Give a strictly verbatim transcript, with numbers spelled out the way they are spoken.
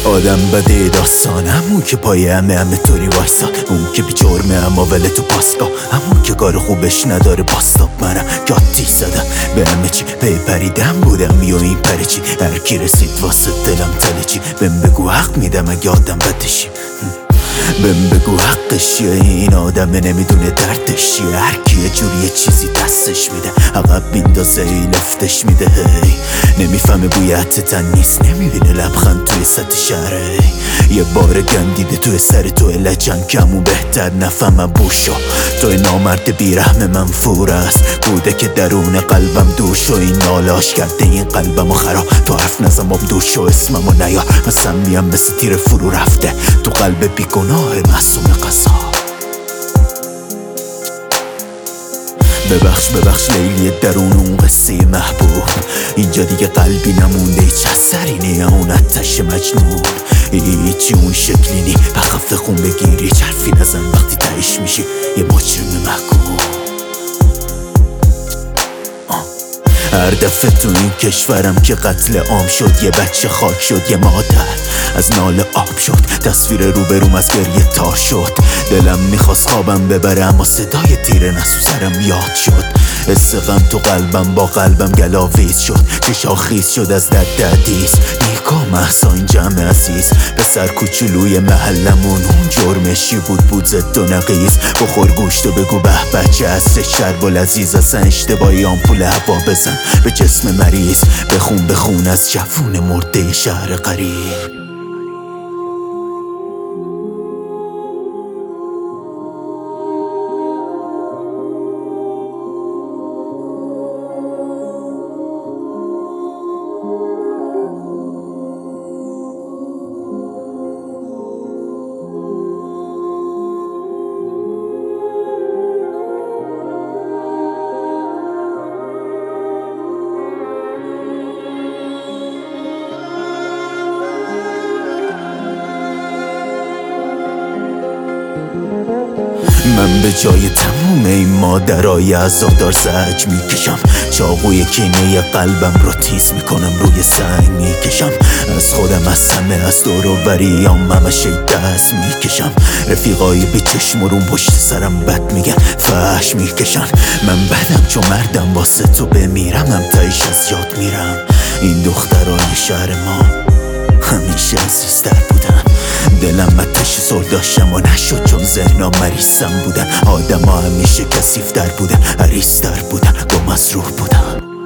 آدم بده داستانم، اون که پای همه همه طوری وایسا، اون که بی جرمه اما وله تو پاسگاه، همون که کار خوبش نداره باستاب. منم گاتی زدم به همه چی، پی پریدم بودم یا این پره چی، هر کی رسید واسه دلم تله چی، بهم بگو حق میدم اگه آدم بدشی، بهم بگو حقش چیه، این آدمه نمیدونه دردش چیه، هر کی یه جوری یه چیزی دستش میده عقب میندازه ای لفتش میده، هی نمیفهمه بوی تن نیست، نمیبینه لبخند توی سطح شهره، یه بار گندیده توی سر تو لجن کمون بهتر نفهمم بوشو، توی نامرد بیرحم منفور است، بوده که درون قلبم دور شو، این نالاش کرده این قلبمو خراب، تو حرف نزنم دور شو اسممو نیار، مثلا میم مثل تیر فرو رفته تو قلب بیگناه معصوم قضا. ببخش ببخش لیلی درون اون قصه محبوب، اینجا دیگه قلبی نمونده هیچ اثری نی، اون آتش مجنون هیچی اون شکلی نی، بخفه خون بگیری حرفی نزن وقتی تهش میشی یه مجرم محکوم. هر دفعه تو این کشورم که قتل عام شد، یه بچه خاک شد، یه مادر از ناله آب شد، تصویر روبروم از گریه تار شد، دلم میخواست خوابم ببره اما صدای تیر نسو سرم یاد شد، حس غم تو قلبم با قلبم گلاویز شد، چشا خیز شد از درد ددیس، نیکا محسا این جمع عزیز، پسر کوچولوی محلمون اون جرمشی بود بود زد و نقیز، بخور گوشت و بگو به بچه هستش شرب و لذیذ، اصلا اشتباهی آمپول هوا بزن به جسم مریض، بخون بخون از جوون مرده شهر قریب. من به جای تموم این مادرای عزادار زج میکشم، چاقوی کینه قلبم رو تیز میکنم روی سنگ میکشم، از خودم از همه از دور و بریام همش دست میکشم، رفیقای به چشم و روم پشت سرم بد میگن فحش میکشن، من بدم چون مردم واسه تو بمیرم، هم تایش از یاد میرم، این دخترای شهر ما همیشه عزیزتر بودن، دلم آتش سرداشم و نشد چون ذهنم مریضم بودن، آدم ها همیشه کثیفتر بودن، عریض‌تر بودن، گم از روح بودن.